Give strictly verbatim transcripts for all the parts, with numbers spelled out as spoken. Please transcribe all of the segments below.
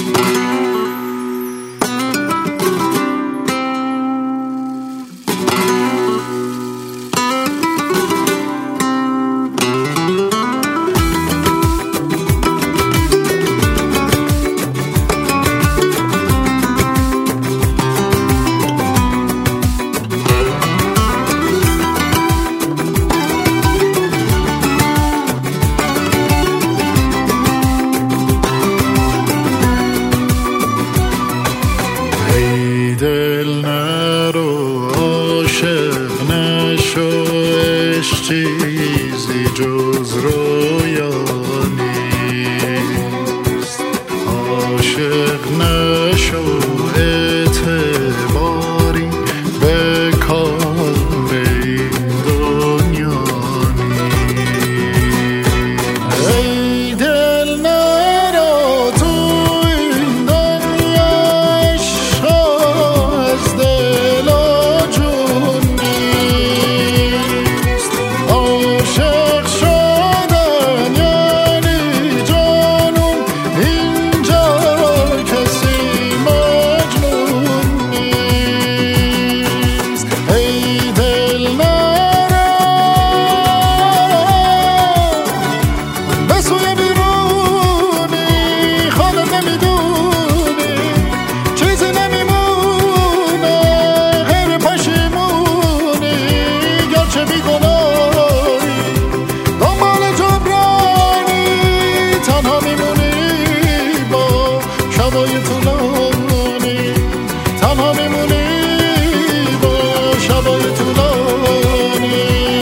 چیزی جز رویا نیست. عاشق نشو اعتباری به کار این دنیا نیست. ای دل نرو تو این دنیا، عشق از دل و جون نیست. عاشق شدن یعنی جانون، اینجا کسی مجنون نیست. ای دل نرو به سوی بیرونی، خودت نمیدونی چیزی نمیمونه غیر پشیمونی. گرچه بیگناهی دنبال جبرانی، تنها میمونی با شبای طولانی. تنها میمونی با شبای طولانی.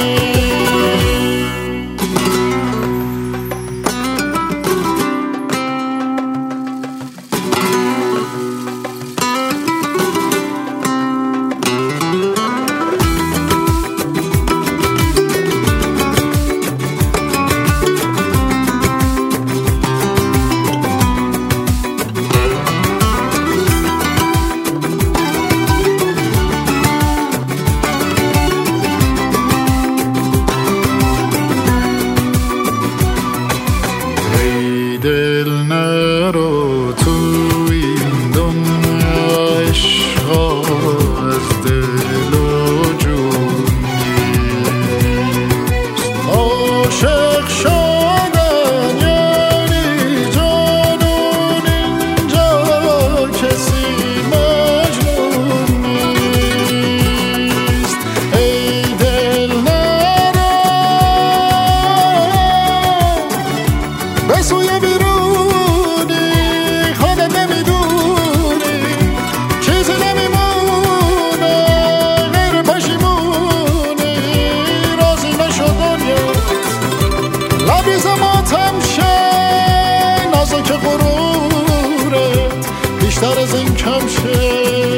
ای دل نرو تو این دنیا، عشق از دل و جون نیست. عاشق شدن یعنی جانون، اینجا کسی مجنون نیست. ای دل نرو به سوی بیرونی، خودت نمیدونی چیزی نمیمونه غیر پشیمونی. راضی نشو دنیا لبریز ماتم شه، نازک غرورت بیشتر از این کم شه.